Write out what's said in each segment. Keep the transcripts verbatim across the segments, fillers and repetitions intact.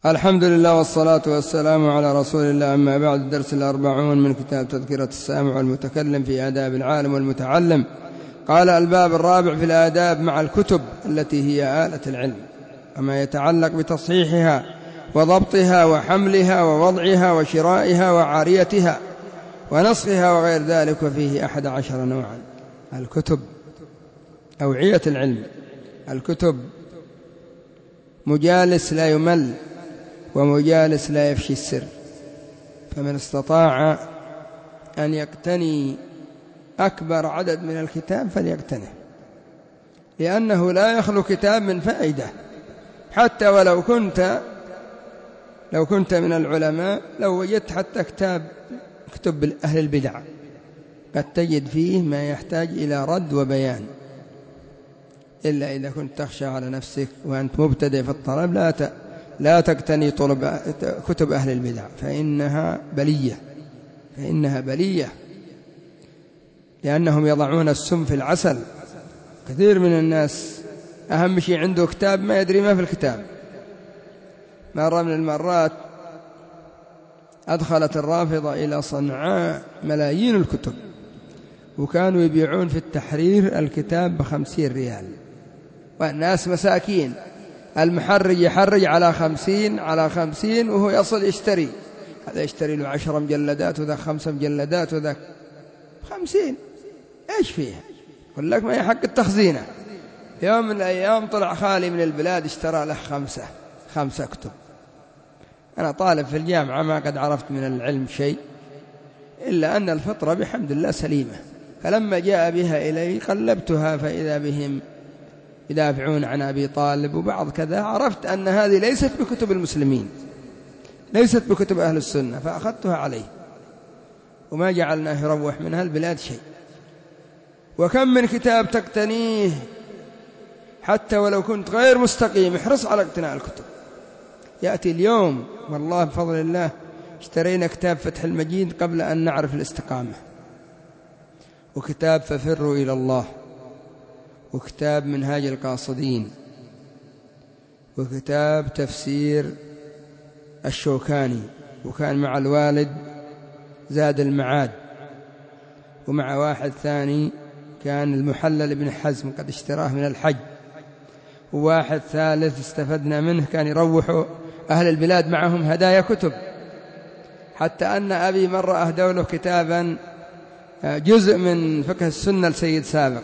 الحمد لله والصلاة والسلام على رسول الله. أما بعد، الدرس الأربعون من كتاب تذكرة السامع والمتكلم في آداب العالم والمتعلم. قال: الباب الرابع في الآداب مع الكتب التي هي آلة العلم، وما يتعلق بتصحيحها وضبطها وحملها ووضعها وشرائها وعاريتها ونسخها وغير ذلك، وفيه أحد عشر نوعا. الكتب أوعية العلم. الكتب مجالس لا يمل، ومجالس لا يفشي السر، فمن استطاع أن يقتني أكبر عدد من الكتاب فليقتنه، لأنه لا يخلو كتاب من فائدة. حتى ولو كنت لو كنت من العلماء، لو وجدت حتى كتاب كتب أهل البدع قد تجد فيه ما يحتاج إلى رد وبيان، إلا إذا كنت تخشى على نفسك وأنت مبتدئ في الطلب لا ت... لا تقتني طلب كتب أهل البدع، فإنها بلية فإنها بلية لأنهم يضعون السم في العسل. كثير من الناس أهم شيء عنده كتاب ما يدري ما في الكتاب. مرة من المرات أدخلت الرافضة إلى صنعاء ملايين الكتب، وكانوا يبيعون في التحرير الكتاب بخمسين ريال، والناس مساكين. المحرج يحرج على خمسين على خمسين، وهو يصل يشتري، هذا يشتري له عشر مجلدات وذا خمس مجلدات وذا خمسين. إيش فيها؟ يقول لك ما يحق التخزينة. يوم من الأيام طلع خالي من البلاد اشترى له خمسة خمسة كتب. أنا طالب في الجامعة ما قد عرفت من العلم شيء، إلا أن الفطرة بحمد الله سليمة. فلما جاء بها إلي قلبتها فإذا بهم يدافعون عن أبي طالب وبعض كذا، عرفت أن هذه ليست بكتب المسلمين، ليست بكتب أهل السنة، فأخذتها عليه وما جعلناه يروح منها البلاد شيء. وكم من كتاب تقتنيه حتى ولو كنت غير مستقيم، احرص على اقتناء الكتب. يأتي اليوم والله بفضل الله اشترينا كتاب فتح المجيد قبل أن نعرف الاستقامة، وكتاب ففروا إلى الله، وكتاب منهاج القاصدين، وكتاب تفسير الشوكاني، وكان مع الوالد زاد المعاد، ومع واحد ثاني كان المحلل ابن حزم قد اشتراه من الحج، وواحد ثالث استفدنا منه كان يروحوا أهل البلاد معهم هدايا كتب. حتى أن أبي مرة أهدوا له كتابا جزء من فقه السنة لسيد سابق،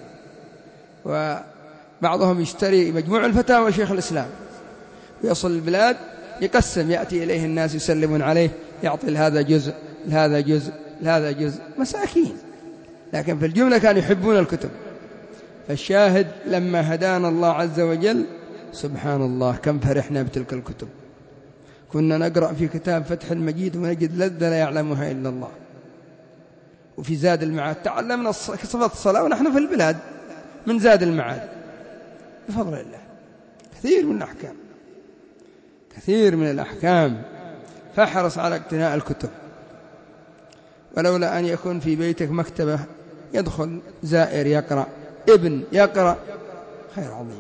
وبعضهم يشتري مجموع الفتاوى شيخ الإسلام، ويصل البلاد يقسم، يأتي إليه الناس يسلمون عليه، يعطي لهذا جزء لهذا جزء لهذا جزء، مساكين. لكن في الجملة كانوا يحبون الكتب. فالشاهد لما هدانا الله عز وجل، سبحان الله كم فرحنا بتلك الكتب. كنا نقرأ في كتاب فتح المجيد ونجد لذة لا يعلمها إلا الله. وفي زاد المعاد تعلمنا صفة الصلاة ونحن في البلاد من زاد المعاد بفضل الله. كثير من الأحكام كثير من الأحكام فاحرص على اقتناء الكتب. ولولا أن يكون في بيتك مكتبة يدخل زائر يقرأ، ابن يقرأ، خير عظيم.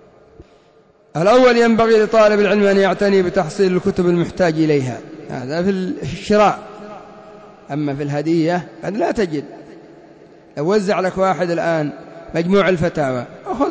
الأول ينبغي لطالب العلم أن يعتني بتحصيل الكتب المحتاج إليها، هذا في الشراء. أما في الهدية قد لا تجد. لو وزع لك واحد الآن مجموع الفتاوى أخذ،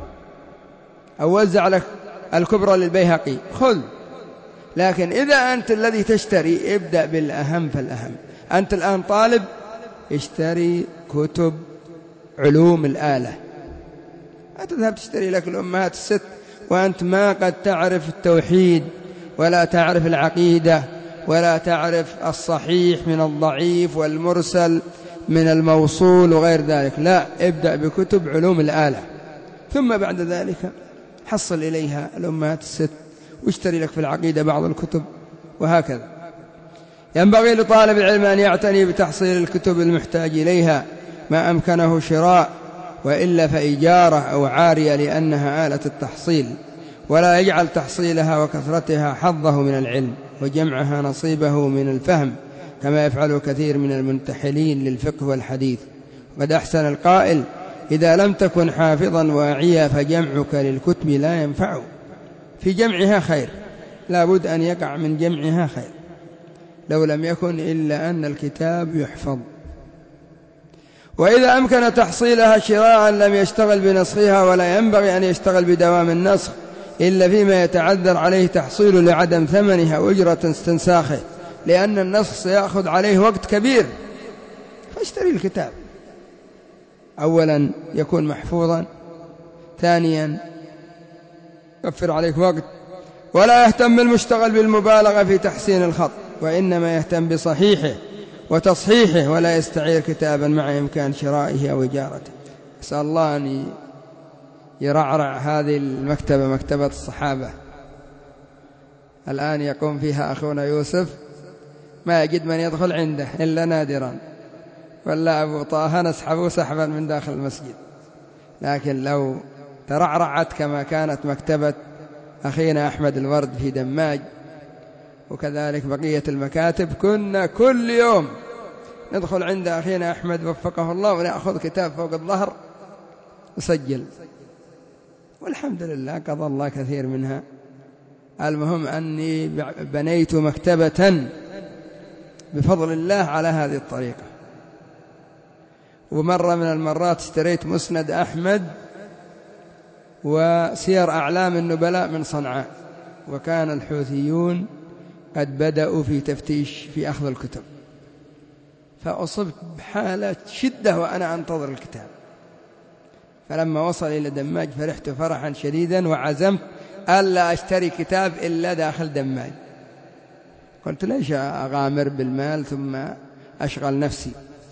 أو وزع لك الكبرى للبيهقي خذ. لكن إذا أنت الذي تشتري ابدأ بالأهم فالأهم. أنت الآن طالب، اشتري كتب علوم الآلة. لا تذهب تشتري لك الأمهات الست وأنت ما قد تعرف التوحيد، ولا تعرف العقيدة، ولا تعرف الصحيح من الضعيف والمرسل من الموصول وغير ذلك. لا، ابدأ بكتب علوم الآلة، ثم بعد ذلك حصل إليها الأمهات الست، واشتري لك في العقيدة بعض الكتب، وهكذا. ينبغي لطالب العلم أن يعتني بتحصيل الكتب المحتاج إليها ما أمكنه شراء، وإلا فإجارة أو عارية، لأنها آلة التحصيل، ولا يجعل تحصيلها وكثرتها حظه من العلم، وجمعها نصيبه من الفهم، كما يفعل كثير من المنتحلين للفقه والحديث. وقد أحسن القائل: إذا لم تكن حافظا واعيا فجمعك للكتب لا ينفع. في جمعها خير، لابد أن يقع من جمعها خير، لو لم يكن إلا أن الكتاب يحفظ. وإذا أمكن تحصيلها شراعا لم يشتغل بنسخها، ولا ينبغي أن يشتغل بدوام النسخ إلا فيما يتعذر عليه تحصيله لعدم ثمنها وأجرة استنساخه، لأن النسخ سيأخذ عليه وقت كبير، فاشتري الكتاب. أولا يكون محفوظا، ثانيا يوفر عليك وقت. ولا يهتم المشتغل بالمبالغة في تحسين الخط، وإنما يهتم بصحيحه وتصحيحه، ولا يستعير كتابا مع إمكان شرائه أو إجارته. أسأل الله أن يرعرع هذه المكتبة، مكتبة الصحابة. الآن يقوم فيها أخونا يوسف، ما يجد من يدخل عنده إلا نادرا، ولا أبو طه نسحبه سحبا من داخل المسجد. لكن لو ترعرعت كما كانت مكتبة أخينا أحمد الورد في دماج، وكذلك بقية المكاتب، كنا كل يوم ندخل عند أخينا أحمد وفقه الله ونأخذ كتاب فوق الظهر وسجل، والحمد لله قضى الله كثير منها. المهم أني بنيت مكتبة بفضل الله على هذه الطريقة. ومرة من المرات اشتريت مسند أحمد وسير أعلام النبلاء من صنعاء، وكان الحوثيون قد بدأوا في تفتيش في أخذ الكتب، فأصبت بحالة شدة وأنا أنتظر الكتاب. فلما وصل إلى دماج فرحت فرحا شديدا، وعزمت ألا أشتري كتاب إلا داخل دماج. قلت ليش أغامر بالمال ثم أشغل نفسي.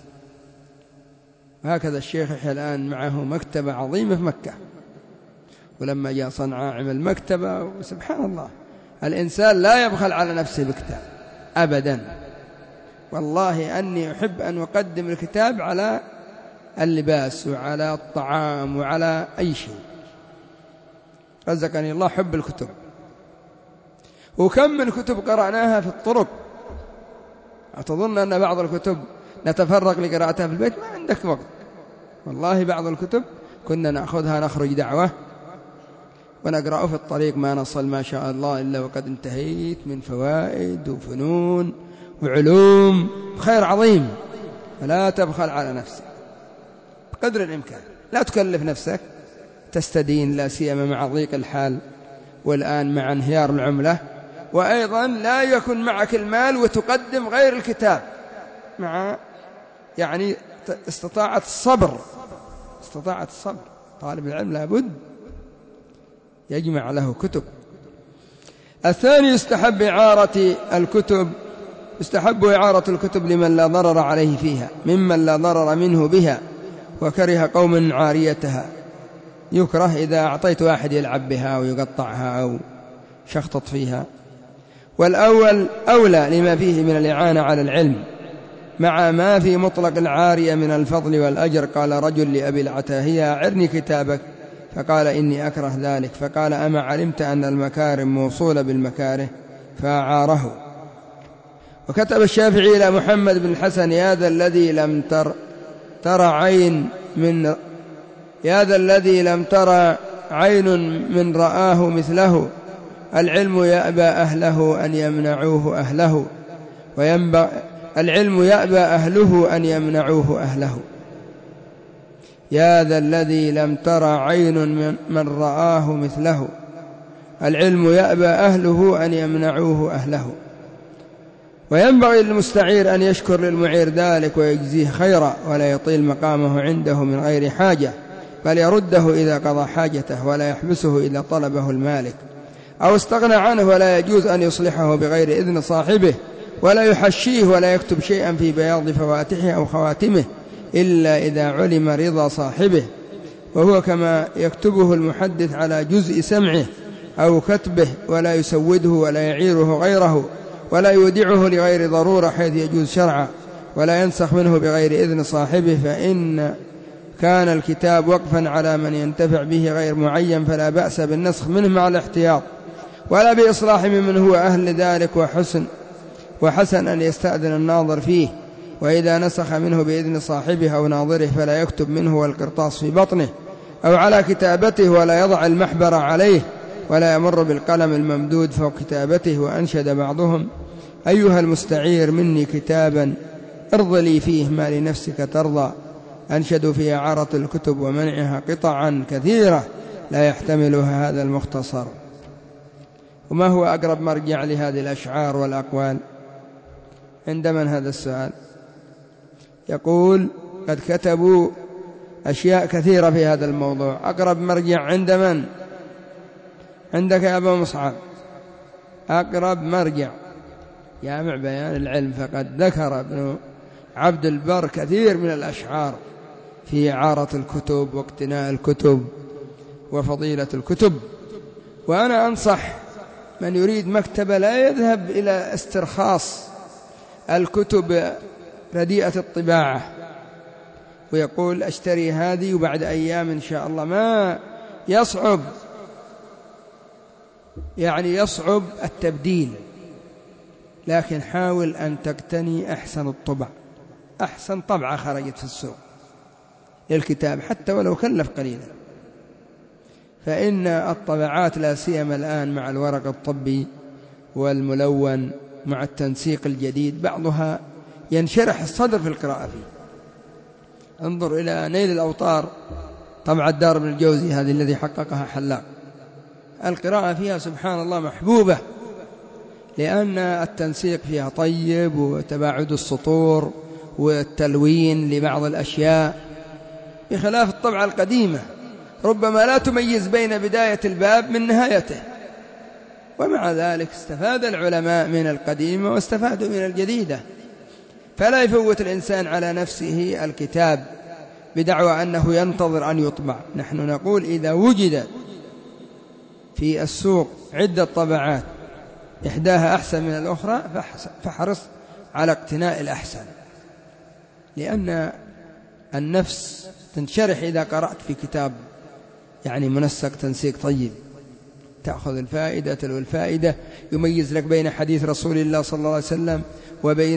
وهكذا الشيخ يحيى الآن معه مكتبة عظيمة في مكة، ولما جاء صنعاء عمل مكتبة. وسبحان الله، الإنسان لا يبخل على نفسه بكتاب أبدا. والله أني أحب أن أقدم الكتاب على اللباس وعلى الطعام وعلى أي شيء. رزقني الله حب الكتب. وكم من كتب قرأناها في الطرق، أتظن أن بعض الكتب نتفرق لقراءتها في البيت؟ ما عندك وقت. والله بعض الكتب كنا نأخذها نخرج دعوة ونقرأ في الطريق ما نصل ما شاء الله إلا وقد انتهيت من فوائد وفنون وعلوم خير عظيم. فلا تبخل على نفسك بقدر الإمكان، لا تكلف نفسك تستدين، لا سيما مع ضيق الحال والآن مع انهيار العملة. وأيضا لا يكن معك المال وتقدم غير الكتاب، مع يعني استطاعة الصبر. استطاعة الصبر، طالب العلم لابد يجمع له كتب. الثاني يستحب إعارة الكتب، يستحب إعارة الكتب لمن لا ضرر عليه فيها ممن لا ضرر منه بها، وكره قوم عاريتها. يكره إذا أعطيت واحد يلعب بها أو يقطعها أو شخطط فيها. والأول أولى لما فيه من الإعانة على العلم مع ما في مطلق العارية من الفضل والأجر. قال رجل لأبي العتاهية أعرني كتابك، فقال إني أكره ذلك. فقال أما علمت أن المكارم موصولة بالمكاره؟ فأعاره. وكتب الشافعي إلى محمد بن الحسن يا ذا الذي لم تر ترى عين من يا ذا الذي لم ترى عين من رآه مثله، العلم يأبى أهله أن يمنعوه أهله، وينبغي العلم يأبى أهله أن يمنعوه أهله. يا ذا الذي لم ترى عين من, من رآه مثله، العلم يأبى أهله أن يمنعوه أهله. وينبغي للمستعير أن يشكر للمعير ذلك ويجزيه خيرا، ولا يطيل مقامه عنده من غير حاجة، بل يرده إذا قضى حاجته، ولا يحبسه إذا طلبه المالك أو استغنى عنه. ولا يجوز أن يصلحه بغير إذن صاحبه، ولا يحشيه، ولا يكتب شيئا في بياض فواتحه أو خواتمه إلا إذا علم رضا صاحبه، وهو كما يكتبه المحدث على جزء سمعه أو كتبه، ولا يسوده ولا يعيره غيره، ولا يودعه لغير ضرورة حيث يجوز شرعا، ولا ينسخ منه بغير إذن صاحبه. فإن كان الكتاب وقفا على من ينتفع به غير معين فلا بأس بالنسخ منه مع الاحتياط، ولا بإصلاح ممن هو أهل ذلك، وحسن وحسن أن يستأذن الناظر فيه. وإذا نسخ منه بإذن صاحبه أو ناظره فلا يكتب منه والقرطاس في بطنه أو على كتابته، ولا يضع المحبر عليه، ولا يمر بالقلم الممدود فوق كتابته. وأنشد بعضهم: أيها المستعير مني كتابا ارض لي فيه ما لنفسك ترضى. أنشدوا في إعارة الكتب ومنعها قطعا كثيرة لا يحتملها هذا المختصر. وما هو أقرب مرجع لهذه الأشعار والأقوال؟ عند من هذا السؤال؟ يقول: قد كتبوا أشياء كثيرة في هذا الموضوع. أقرب مرجع عند من؟ عندك يا أبا مصعب. أقرب مرجع جامع بيان العلم، فقد ذكر ابن عبد البر كثير من الأشعار في إعارة الكتب واقتناء الكتب وفضيلة الكتب. وأنا أنصح من يريد مكتبة لا يذهب إلى استرخاص الكتب رديئة الطباعة ويقول أشتري هذه وبعد أيام إن شاء الله. ما يصعب، يعني يصعب التبديل، لكن حاول أن تقتني أحسن الطبع، أحسن طبعة خرجت في السوق للكتاب حتى ولو كلف قليلا. فإن الطبعات لا سيما الآن مع الورق الطبي والملون مع التنسيق الجديد بعضها ينشرح الصدر في القراءة فيه. انظر إلى نيل الأوطار طبع الدار بن الجوزي هذه الذي حققها حلاق، القراءة فيها سبحان الله محبوبة، لأن التنسيق فيها طيب وتباعد السطور والتلوين لبعض الأشياء، بخلاف الطبعة القديمة ربما لا تميز بين بداية الباب من نهايته. ومع ذلك استفاد العلماء من القديمة واستفادوا من الجديدة. فلا يفوت الإنسان على نفسه الكتاب بدعوى أنه ينتظر أن يطبع. نحن نقول إذا وجد في السوق عدة طبعات إحداها أحسن من الأخرى فحرص على اقتناء الأحسن، لأن النفس تنشرح إذا قرأت في كتاب يعني منسق تنسيق طيب، تأخذ الفائدة تلو الفائدة، يميز لك بين حديث رسول الله صلى الله عليه وسلم وبين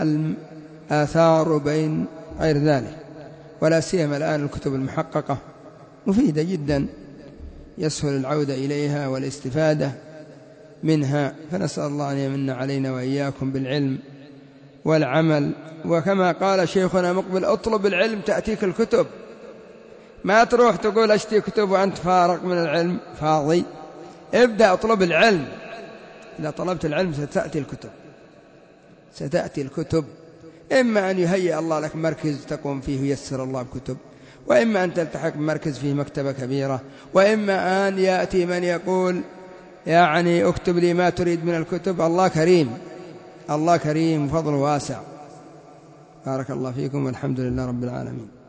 الآثار وبين غير ذلك. ولا سيما الآن الكتب المحققة مفيدة جدا، يسهل العودة إليها والاستفادة منها. فنسأل الله أن يمن علينا وإياكم بالعلم والعمل. وكما قال شيخنا مقبل: اطلب العلم تأتيك الكتب. ما تروح تقول أشتري كتب وأنت فارغ من العلم فاضي. ابدأ اطلب العلم، إذا طلبت العلم ستأتي الكتب، ستأتي الكتب. إما أن يهيئ الله لك مركز تقوم فيه ويسر الله بكتب، وإما أن تلتحق بمركز فيه مكتبة كبيرة، وإما أن يأتي من يقول يعني اكتب لي ما تريد من الكتب. الله كريم، الله كريم، فضل واسع. بارك الله فيكم والحمد لله رب العالمين.